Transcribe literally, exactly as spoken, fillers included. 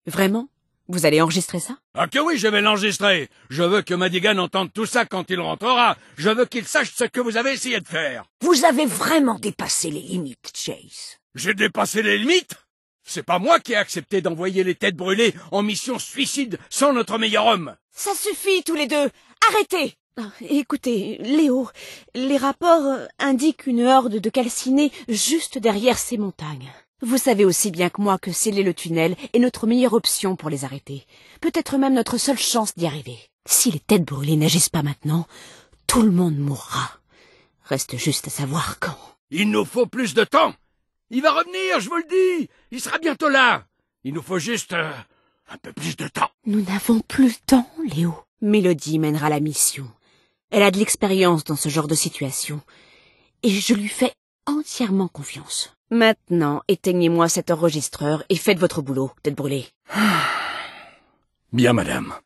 Vraiment? Vous allez enregistrer ça? Ah que oui, je vais l'enregistrer. Je veux que Madigan entende tout ça quand il rentrera. Je veux qu'il sache ce que vous avez essayé de faire. Vous avez vraiment dépassé les limites, Chase. J'ai dépassé les limites? C'est pas moi qui ai accepté d'envoyer les têtes brûlées en mission suicide sans notre meilleur homme. Ça suffit, tous les deux. Arrêtez! Ah, écoutez, Léo, les rapports euh, indiquent une horde de calcinés juste derrière ces montagnes. Vous savez aussi bien que moi que sceller le tunnel est notre meilleure option pour les arrêter. Peut-être même notre seule chance d'y arriver. Si les têtes brûlées n'agissent pas maintenant, tout le monde mourra. Reste juste à savoir quand. Il nous faut plus de temps. Il va revenir, je vous le dis. Il sera bientôt là. Il nous faut juste euh, un peu plus de temps. Nous n'avons plus le temps, Léo. Mélodie mènera la mission. Elle a de l'expérience dans ce genre de situation. Et je lui fais entièrement confiance. Maintenant, éteignez-moi cet enregistreur et faites votre boulot, tête brûlée. Bien, madame.